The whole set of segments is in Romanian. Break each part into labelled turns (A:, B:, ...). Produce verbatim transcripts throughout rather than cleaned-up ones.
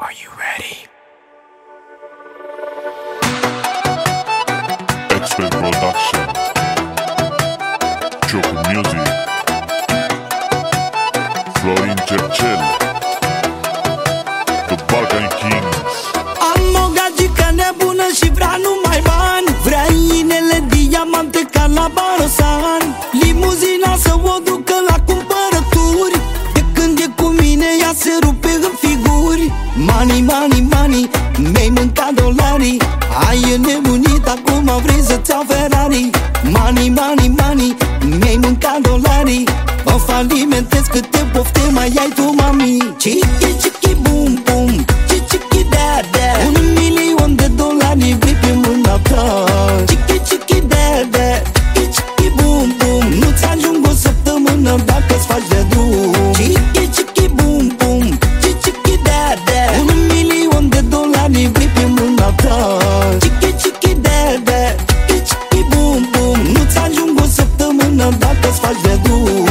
A: Are you ready?
B: Expert Production, Joke Music, Florin Cercel, The Balkan Kings.
C: Am o gagică nebună și vrea numai bani, vrea inele diamante ca la Barosan, limuzina să o ducă la cumpărături. De când e cu mine ea se rupe în figuri. Money, money, money, mi-ai mâncat dolarii. Ai înnebunit, acum vrei să-ți iau Ferrari. Money, money, money, mi-ai mâncat dolarii. Mă falimentez câte pofte mai ai tu, mami. Chiki, chiki, boom, boom, chiki, chiki, da, da. Un milion de dolari vrei pe mâna ta. Chiki, chiki, da, da, chiki, chiki, boom, boom. Nu-ți ajung o săptămână dacă-ți faci de drum. Chiki, chiki, boom, boom, chiki, chiki, da, da. Un milion de dolari vrei pe mâna ta. Chiki, chiki, da, da, chiki, chiki, boom, boom. Nu-ți ajung o săptămână dacă-ți faci de drum.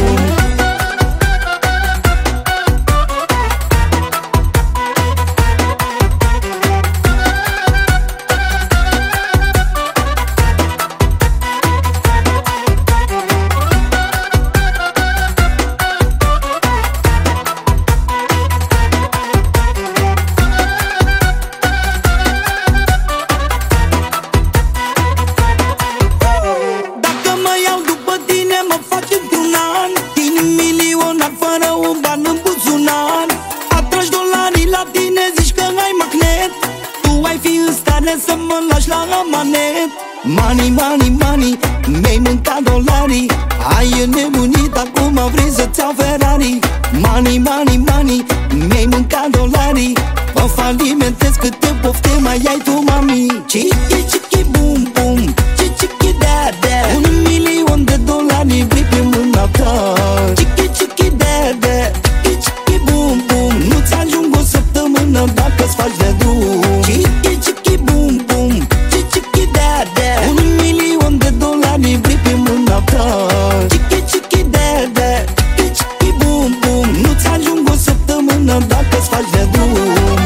C: Să mă lași la amanet. Money, money, money, mi-ai mâncat dolarii. Ai înnebunit, acum vrei să-ți iau Ferrari. Money, money, money, mi-ai mâncat dolarii. Mă falimentez câte pofte mai ai tu, mami. Chiki, chiki, boom, boom, chiki, chiki, da, da. Un milion de dolari vrei pe mâna ta. Chiki, chiki, da, da, chiki, chiki, boom, boom. Nu-ți ajung o săptămână dacă-ți faci de drum. Chiki, chiki, boom, boom, chiki, chiki, da, da. Un milion de dolari vrei pe mâna ta. Chiki, chiki, da, da, chiki, chiki, boom, boom. Nu-ți ajung o săptămână dacă-ți faci de drum.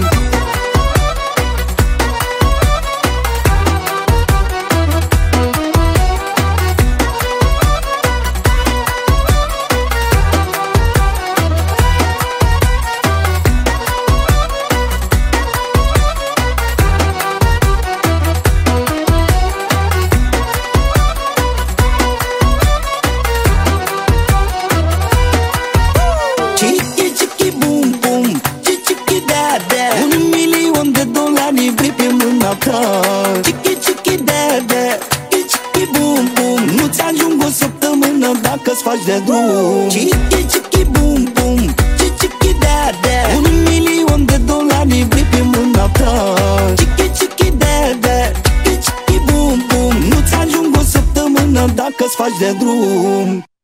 C: Chiki, chiki, da, da, chiki, chiki, boom, boom. Nu-ți ajung o săptămână dacă-ți faci de drum. Chiki, chiki, boom, boom, chiki, chiki, da, da. Un milion de dolari vrei pe mâna ta. Chiki, chiki, da, da, chiki, chiki, boom, boom. Nu-ți ajung o săptămână dacă-ți faci de drum.